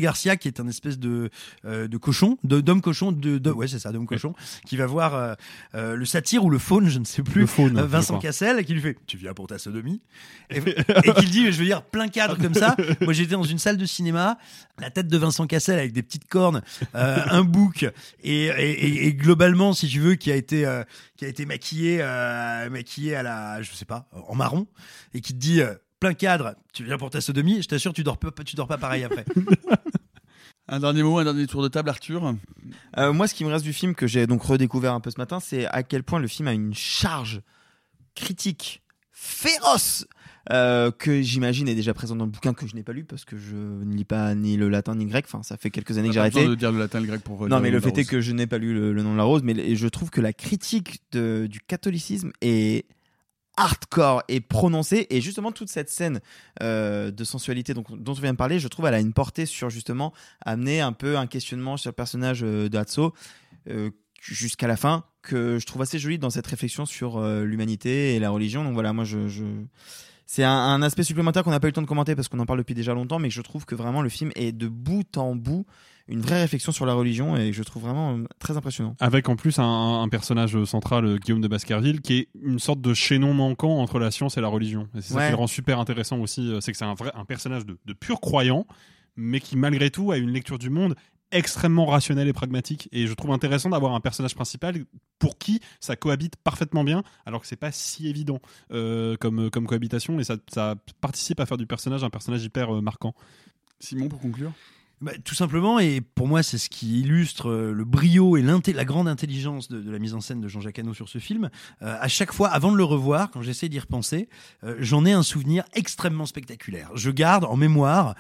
Speaker 7: qui est un espèce de cochon, d'homme cochon, ouais c'est ça, d'homme cochon, qui va voir le satyre ou le faune, je ne sais plus, Vincent Cassel, qui lui fait tu viens pour ta sodomie et qui dit je veux dire plein cadre comme ça. Moi j'étais dans une salle de cinéma, la tête de Vincent Cassel avec des petites cornes, un bouc et globalement si tu veux qui a été maquillé à la je sais pas en marron et qui te dit plein cadre, tu viens pour ta sodomie, je t'assure tu dors pas pareil après.
Speaker 9: Un dernier mot, un dernier tour de table, Arthur.
Speaker 13: Moi, ce qui me reste du film que j'ai donc redécouvert un peu ce matin, c'est à quel point le film a une charge critique féroce que j'imagine est déjà présente dans le bouquin que je n'ai pas lu parce que je ne lis pas ni le latin ni le grec. Enfin, ça fait quelques années que j'ai arrêté.
Speaker 9: Pas besoin de dire le latin et le grec pour.
Speaker 13: Non, mais le fait est que je n'ai pas lu le nom de la rose. Mais je trouve que la critique du catholicisme est hardcore et prononcée, et justement toute cette scène de sensualité dont on vient de parler, je trouve elle a une portée sur justement amener un peu un questionnement sur le personnage d'Atso jusqu'à la fin, que je trouve assez joli dans cette réflexion sur l'humanité et la religion. Donc voilà, moi c'est un aspect supplémentaire qu'on n'a pas eu le temps de commenter parce qu'on en parle depuis déjà longtemps, mais que je trouve que vraiment le film est de bout en bout une vraie réflexion sur la religion, et je trouve vraiment très impressionnant.
Speaker 10: Avec en plus un personnage central, Guillaume de Baskerville, qui est une sorte de chaînon manquant entre la science et la religion. Et c'est ça qui le rend super intéressant aussi, c'est que c'est un personnage de pur croyant, mais qui malgré tout a une lecture du monde extrêmement rationnelle et pragmatique. Et je trouve intéressant d'avoir un personnage principal pour qui ça cohabite parfaitement bien, alors que c'est pas si évident comme cohabitation, et ça participe à faire du personnage un personnage hyper marquant.
Speaker 9: Simon, pour conclure.
Speaker 7: Tout simplement, et pour moi c'est ce qui illustre le brio et la grande intelligence de la mise en scène de Jean-Jacques Hano sur ce film. À chaque fois, avant de le revoir, quand j'essaie d'y repenser, j'en ai un souvenir extrêmement spectaculaire. Je garde en mémoire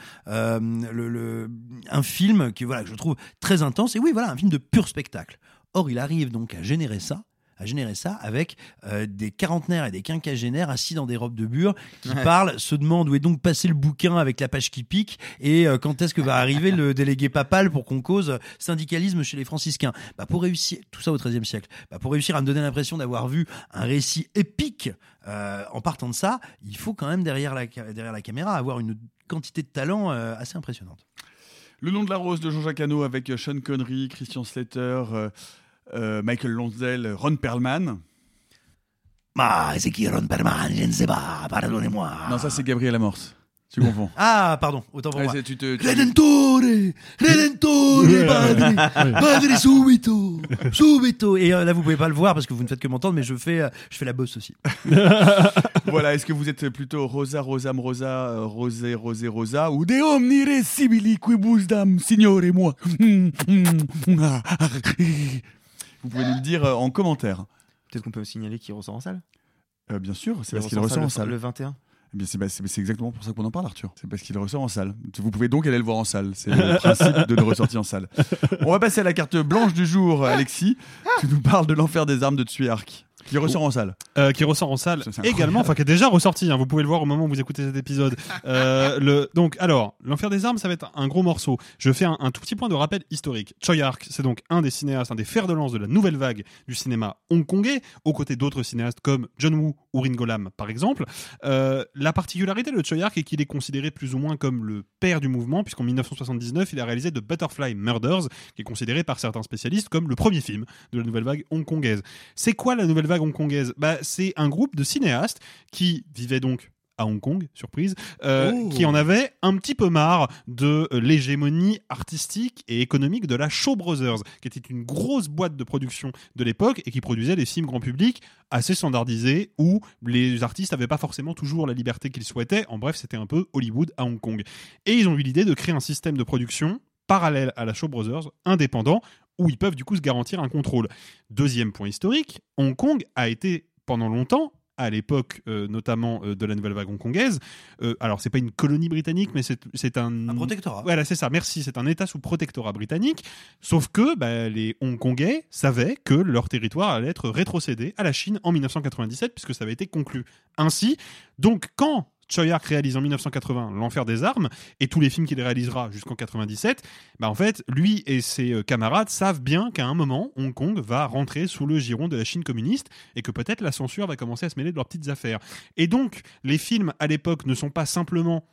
Speaker 7: un film que je trouve très intense, et oui voilà, un film de pur spectacle. Or il arrive donc à générer ça avec des quarantenaires et des quinquagénaires assis dans des robes de bure qui parlent, se demandent où est donc passé le bouquin avec la page qui pique, et quand est-ce que va arriver le délégué papal pour qu'on cause syndicalisme chez les franciscains. Pour réussir, tout ça au XIIIe siècle, pour réussir à me donner l'impression d'avoir vu un récit épique en partant de ça, il faut quand même derrière la caméra avoir une quantité de talent assez impressionnante.
Speaker 9: Le nom de la rose de Jean-Jacques Hano avec Sean Connery, Christian Slater, Michael Lonsdale, Ron Perlman.
Speaker 7: C'est qui Ron Perlman? Je ne sais pas, pardonnez-moi.
Speaker 9: Non, ça c'est Gabriel Amorce. Tu confonds.
Speaker 7: Ah, pardon, autant pour moi.
Speaker 9: Redentore,
Speaker 7: padre, subito. Et là, vous pouvez pas le voir parce que vous ne faites que m'entendre, mais je fais la bosse aussi.
Speaker 9: Voilà, est-ce que vous êtes plutôt Rosa, Rosam, Rosa, Rosé, Rosé, Rosa, ou De omnire sibili quibus dam, signore moi. Vous pouvez nous le dire en commentaire.
Speaker 13: Peut-être qu'on peut signaler qu'il ressort en salle.
Speaker 9: Bien sûr, c'est parce qu'il ressort en salle.
Speaker 13: Le 21.
Speaker 9: Eh bien, c'est exactement pour ça qu'on en parle, Arthur. C'est parce qu'il ressort en salle. Vous pouvez donc aller le voir en salle. C'est le principe de nos ressorties en salle. On va passer à la carte blanche du jour, Alexis. Tu nous parles de l'enfer des armes de Tsuyark. Qui ressort en salle.
Speaker 10: Qui ressort en salle également, enfin qui est déjà ressorti, vous pouvez le voir au moment où vous écoutez cet épisode. Donc alors, l'enfer des armes, ça va être un gros morceau. Je fais un tout petit point de rappel historique. Tsuyark, c'est donc un des cinéastes, un des fers de lance de la nouvelle vague du cinéma hongkongais, aux côtés d'autres cinéastes comme John Woo ou Ringo Lam par exemple. La particularité de Tsuyark est qu'il est considéré plus ou moins comme le père du mouvement, puisqu'en 1979, il a réalisé The Butterfly Murders, qui est considéré par certains spécialistes comme le premier film de la nouvelle vague hongkongaise. C'est quoi la nouvelle vague hongkongaise? C'est un groupe de cinéastes qui vivaient donc à Hong Kong, surprise, qui en avaient un petit peu marre de l'hégémonie artistique et économique de la Shaw Brothers, qui était une grosse boîte de production de l'époque et qui produisait des films grand public assez standardisés où les artistes n'avaient pas forcément toujours la liberté qu'ils souhaitaient. En bref, c'était un peu Hollywood à Hong Kong. Et ils ont eu l'idée de créer un système de production parallèle à la Shaw Brothers, indépendant, où ils peuvent du coup se garantir un contrôle. Deuxième point historique, Hong Kong a été pendant longtemps, à l'époque notamment de la nouvelle vague hongkongaise, alors c'est pas une colonie britannique, mais c'est un
Speaker 7: protectorat.
Speaker 10: Voilà, c'est ça, merci, c'est un état sous protectorat britannique, sauf que les Hongkongais savaient que leur territoire allait être rétrocédé à la Chine en 1997, puisque ça avait été conclu ainsi. Donc quand Tsuyark réalise en 1980 L'Enfer des armes et tous les films qu'il réalisera jusqu'en 97, en fait, lui et ses camarades savent bien qu'à un moment, Hong Kong va rentrer sous le giron de la Chine communiste et que peut-être la censure va commencer à se mêler de leurs petites affaires. Et donc, les films à l'époque ne sont pas simplement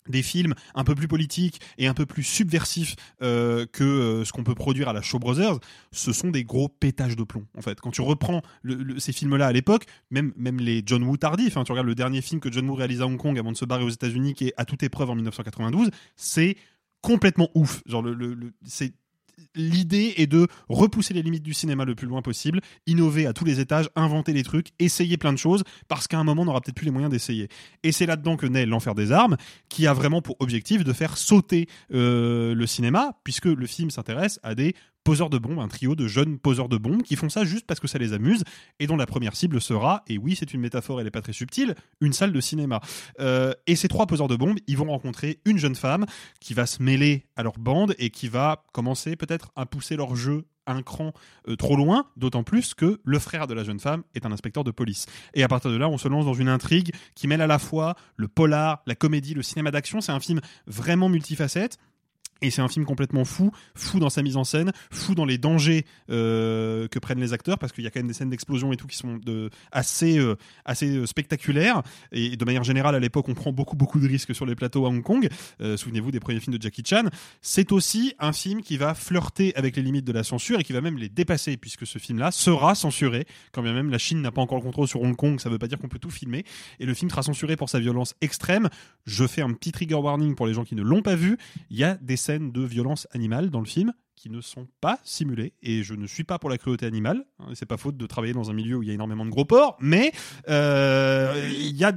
Speaker 10: des films un peu plus politiques et un peu plus subversifs que ce qu'on peut produire à la Shaw Brothers, ce sont des gros pétages de plomb en fait. Quand tu reprends ces films-là à l'époque, même les John Woo tardifs, tu regardes le dernier film que John Woo réalise à Hong Kong avant de se barrer aux États-Unis, qui est À toute épreuve en 1992, c'est complètement ouf. Genre c'est l'idée est de repousser les limites du cinéma le plus loin possible, innover à tous les étages, inventer des trucs, essayer plein de choses, parce qu'à un moment, on n'aura peut-être plus les moyens d'essayer. Et c'est là-dedans que naît L'Enfer des armes, qui a vraiment pour objectif de faire sauter le cinéma, puisque le film s'intéresse à des poseurs de bombes, un trio de jeunes poseurs de bombes qui font ça juste parce que ça les amuse et dont la première cible sera, et oui c'est une métaphore, elle n'est pas très subtile, une salle de cinéma. Et ces 3 poseurs de bombes, ils vont rencontrer une jeune femme qui va se mêler à leur bande et qui va commencer peut-être à pousser leur jeu un cran trop loin, d'autant plus que le frère de la jeune femme est un inspecteur de police. Et à partir de là, on se lance dans une intrigue qui mêle à la fois le polar, la comédie, le cinéma d'action. C'est un film vraiment multifacette. Et c'est un film complètement fou dans sa mise en scène, fou dans les dangers que prennent les acteurs, parce qu'il y a quand même des scènes d'explosion et tout qui sont assez spectaculaires. Et de manière générale, à l'époque, on prend beaucoup de risques sur les plateaux à Hong Kong. Souvenez-vous des premiers films de Jackie Chan. C'est aussi un film qui va flirter avec les limites de la censure et qui va même les dépasser, puisque ce film-là sera censuré. Quand bien même la Chine n'a pas encore le contrôle sur Hong Kong, ça veut pas dire qu'on peut tout filmer. Et le film sera censuré pour sa violence extrême. Je fais un petit trigger warning pour les gens qui ne l'ont pas vu. Il y a des scènes de violence animale dans le film qui ne sont pas simulées, et je ne suis pas pour la cruauté animale, c'est pas faute de travailler dans un milieu où il y a énormément de gros porcs, mais il y a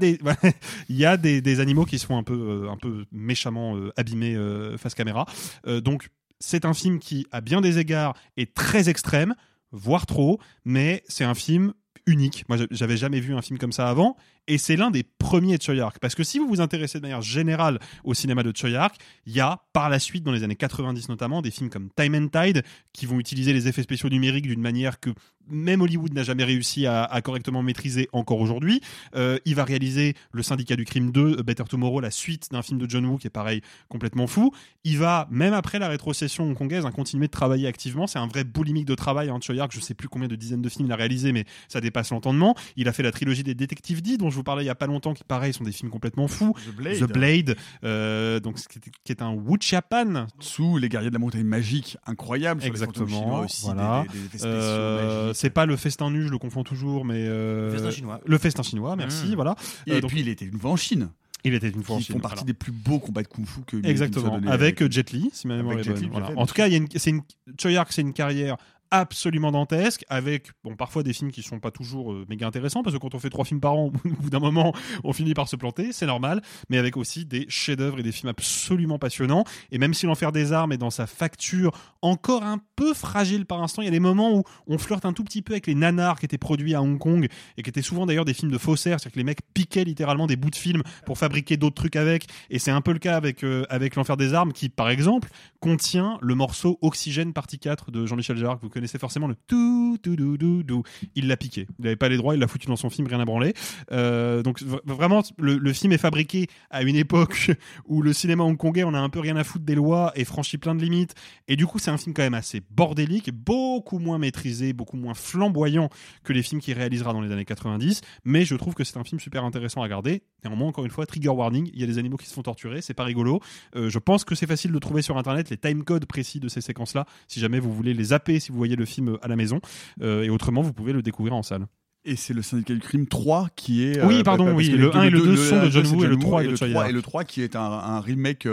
Speaker 10: des animaux qui sont un peu méchamment abîmés face caméra, donc c'est un film qui à bien des égards est très extrême, voire trop, mais c'est un film unique. Moi, j'avais jamais vu un film comme ça avant, et c'est l'un des premiers de Tsui Hark. Parce que si vous vous intéressez de manière générale au cinéma de Tsui Hark, il y a par la suite, dans les années 90 notamment, des films comme Time and Tide qui vont utiliser les effets spéciaux numériques d'une manière que même Hollywood n'a jamais réussi à correctement maîtriser encore aujourd'hui. Il va réaliser Le Syndicat du Crime 2, Better Tomorrow, la suite d'un film de John Woo qui est pareil, complètement fou. Il va, même après la rétrocession hongkongaise, continuer de travailler activement. C'est un vrai boulimique de travail, Tsui Hark. Je sais plus combien de dizaines de films il a réalisé, mais ça dépasse l'entendement. Il a fait la trilogie des Détectives D, dont je vous parlais il y a pas longtemps, qui pareil sont des films complètement fous. The Blade, donc qui est un Wuchiapan
Speaker 9: sous Les Guerriers de la Montagne Magique, incroyable.
Speaker 10: Exactement.
Speaker 9: Sur les chinois aussi,
Speaker 10: voilà.
Speaker 9: des effets spéciaux.
Speaker 10: C'est pas Le Festin nu, je le confonds toujours, mais
Speaker 7: Le Festin chinois.
Speaker 10: Le Festin chinois, merci. Voilà.
Speaker 9: Et
Speaker 10: donc,
Speaker 9: puis il était une fois en Chine.
Speaker 10: Il était une fois en Chine.
Speaker 9: Ils font partie des plus beaux combats de kung-fu que
Speaker 10: exactement. Avec Jet Li, si ma mémoire est bonne. Voilà. En tout cas, Tsui Hark, c'est une carrière absolument dantesque, avec parfois des films qui sont pas toujours méga intéressants, parce que quand on fait 3 films par an, au bout d'un moment on finit par se planter, c'est normal, mais avec aussi des chefs-d'œuvre et des films absolument passionnants. Et même si L'Enfer des armes est dans sa facture encore un peu fragile par instant, il y a des moments où on flirte un tout petit peu avec les nanars qui étaient produits à Hong Kong et qui étaient souvent d'ailleurs des films de faussaires, c'est-à-dire que les mecs piquaient littéralement des bouts de films pour fabriquer d'autres trucs avec, et c'est un peu le cas avec L'Enfer des armes, qui par exemple contient le morceau Oxygène partie 4 de Jean-Michel Jarre, que vous connaissez forcément, le tout dou dou dou dou. Il l'a piqué, il n'avait pas les droits, il l'a foutu dans son film, rien à branler. Donc vraiment le film est fabriqué à une époque où le cinéma hongkongais on a un peu rien à foutre des lois et franchit plein de limites, et du coup c'est un film quand même assez bordélique, beaucoup moins maîtrisé, beaucoup moins flamboyant que les films qu'il réalisera dans les années 90, mais je trouve que c'est un film super intéressant à regarder. Néanmoins, encore une fois, trigger warning, il y a des animaux qui se font torturer, c'est pas rigolo. Je pense que c'est facile de trouver sur internet les timecodes précis de ces séquences là si jamais vous voulez les zapper, si vous voyez le film à la maison, et autrement vous pouvez le découvrir en salle.
Speaker 9: Et c'est Le Syndicat du Crime 3 qui est...
Speaker 10: Oui, pardon, oui, le 1 et le 2 sont de John Woo, et le 3 est de Tsui Hark.
Speaker 9: Et le 3 qui est un remake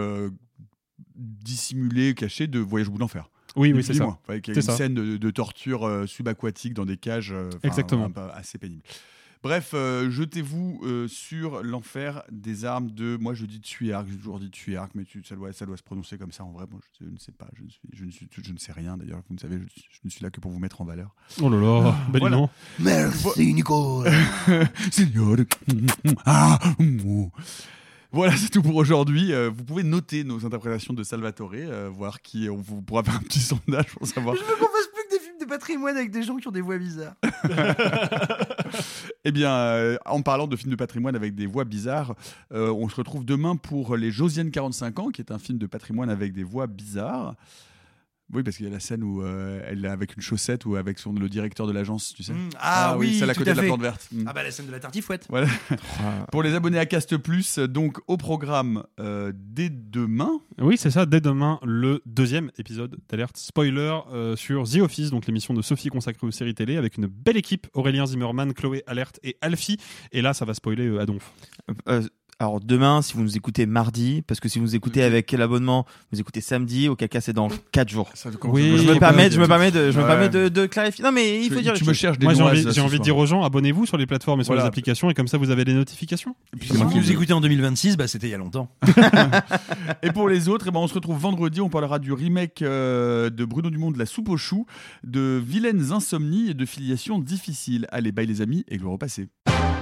Speaker 9: dissimulé, caché de Voyage au bout de l'enfer.
Speaker 10: Oui, c'est ça.
Speaker 9: Avec une scène de torture subaquatique dans des cages assez pénibles. Bref, jetez-vous sur L'Enfer des armes de... Moi, je dis Tsui Hark, j'ai toujours dit Tsui Hark, mais ça doit se prononcer comme ça en vrai. Moi, je ne sais pas, je ne sais rien d'ailleurs. Vous ne savez, je ne suis là que pour vous mettre en valeur.
Speaker 10: Oh là là, bel
Speaker 9: voilà.
Speaker 10: nom.
Speaker 7: Merci, Nico.
Speaker 9: Voilà, c'est tout pour aujourd'hui. Vous pouvez noter nos interprétations de Salvatore, voir qui... On pourra faire un petit sondage pour savoir...
Speaker 7: Je veux qu'on fasse plus que des films de patrimoine avec des gens qui ont des voix bizarres.
Speaker 9: Eh bien, en parlant de films de patrimoine avec des voix bizarres, on se retrouve demain pour Les Josiane 45 ans, qui est un film de patrimoine avec des voix bizarres. Oui, parce qu'il y a la scène où elle est avec une chaussette ou avec le directeur de l'agence, tu sais.
Speaker 7: Oui,
Speaker 9: celle à
Speaker 7: tout
Speaker 9: côté
Speaker 7: à
Speaker 9: de la
Speaker 7: fait.
Speaker 9: plante verte.
Speaker 7: Ah bah la scène de la tartifouette.
Speaker 9: Voilà. Pour les abonnés à Cast Plus, donc au programme dès demain.
Speaker 10: Oui, c'est ça, dès demain, le 2e épisode d'Alerte Spoiler sur The Office, donc l'émission de Sophie consacrée aux séries télé, avec une belle équipe, Aurélien Zimmerman, Chloé Alerte et Alfie. Et là, ça va spoiler à donf.
Speaker 13: Alors demain, si vous nous écoutez mardi, parce que si vous nous écoutez avec l'abonnement, vous écoutez samedi, auquel cas c'est dans 4 jours.
Speaker 10: Oui,
Speaker 13: je me permets de clarifier. Non mais il faut dire.
Speaker 9: Tu me cherches des
Speaker 10: Moi,
Speaker 9: noises.
Speaker 10: j'ai envie de dire aux gens, abonnez-vous sur les plateformes et sur
Speaker 9: Voilà.
Speaker 10: les applications, et comme ça, vous avez les notifications.
Speaker 9: Et puis,
Speaker 7: Si vous nous écoutez en 2026, bah c'était il y a longtemps.
Speaker 9: Et pour les autres, on se retrouve vendredi. On parlera du remake de Bruno Dumont de La Soupe aux choux, de Vilaines insomnies et de Filiation difficile. Allez, bye les amis, et gloire au passé.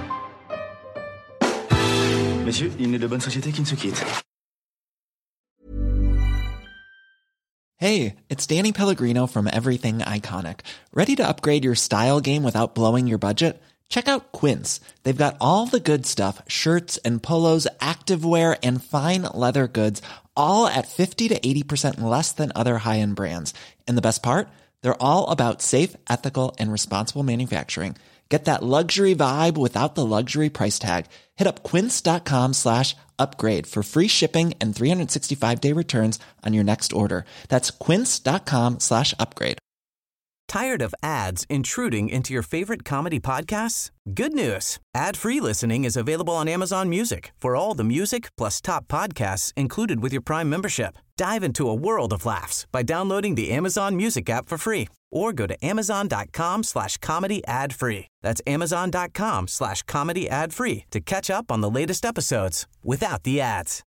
Speaker 18: Messieurs, il n'est de bonne société qui ne se quitte.
Speaker 19: Hey, it's Danny Pellegrino from Everything Iconic. Ready to upgrade your style game without blowing your budget? Check out Quince. They've got all the good stuff, shirts and polos, activewear, and fine leather goods, all at 50 to 80% less than other high-end brands. And the best part? They're all about safe, ethical, and responsible manufacturing. Get that luxury vibe without the luxury price tag. Hit up quince.com/upgrade for free shipping and 365-day returns on your next order. That's quince.com/upgrade.
Speaker 20: Tired of ads intruding into your favorite comedy podcasts? Good news. Ad-free listening is available on Amazon Music for all the music plus top podcasts included with your Prime membership. Dive into a world of laughs by downloading the Amazon Music app for free or go to amazon.com/comedy ad-free. That's amazon.com/comedy ad-free to catch up on the latest episodes without the ads.